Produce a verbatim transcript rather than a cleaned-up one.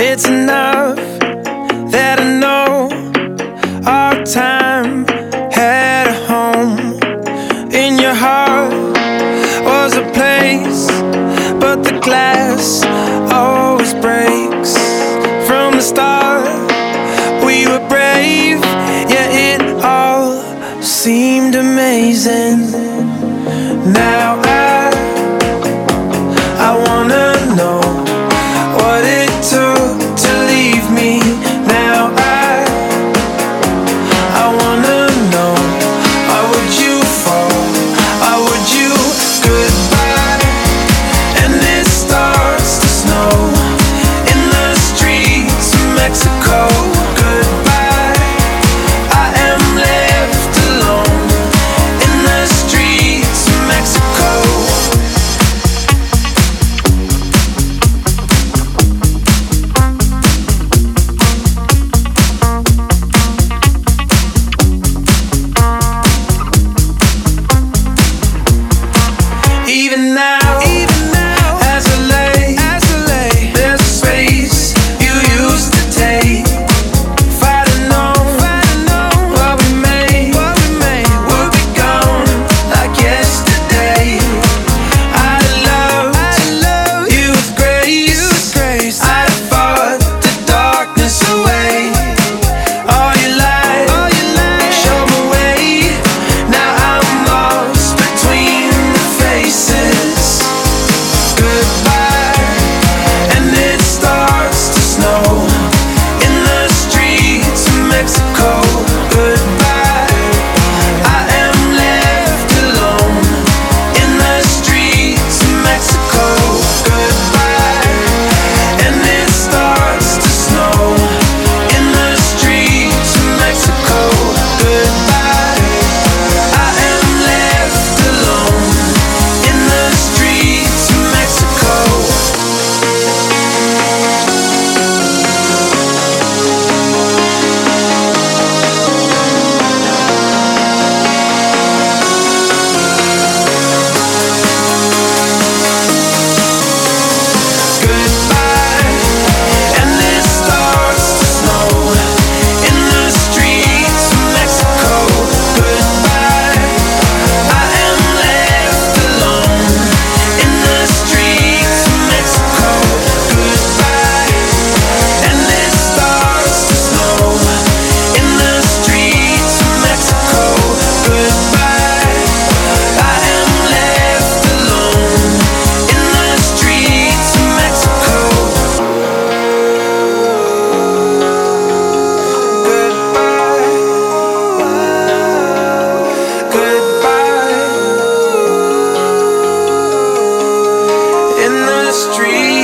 It's enough that I know our time had a home. In your heart was a place, but the glass always breaks. From the start we were brave, yeah, it all seemed amazing. Now I, I wanna know what it took to leave me. Now I, I wanna know, why would you fall? Why would you? Goodbye. And it starts to snow in the streets of Mexico. Goodbye. I am left alone in the streets of Mexico. Even now, even now, as I lay, as I lay, there's a space you used to take. If I'd have known, if I'd have known what we made, what we made would be gone like yesterday. I'd have loved, I'd have loved you with grace, you with grace. I'd have fought the darkness away. All your light, all your light, show me way. Now I'm lost between the faces. Goodbye. And it starts to snow in the streets of Mexico. Goodbye. I am left alone in the streets of Mexico. Goodbye. And it starts to snow in the streets of Mexico. Goodbye. I am left alone in the streets of Mexico. Goodbye. And it starts to snow in the streets of Mexico. Goodbye. I am left alone in the streets of Mexico. Goodbye. And it starts to snow in the streets of Mexico. Goodbye. I am left alone in the streets of Mexico. Goodbye. Goodbye. In the streets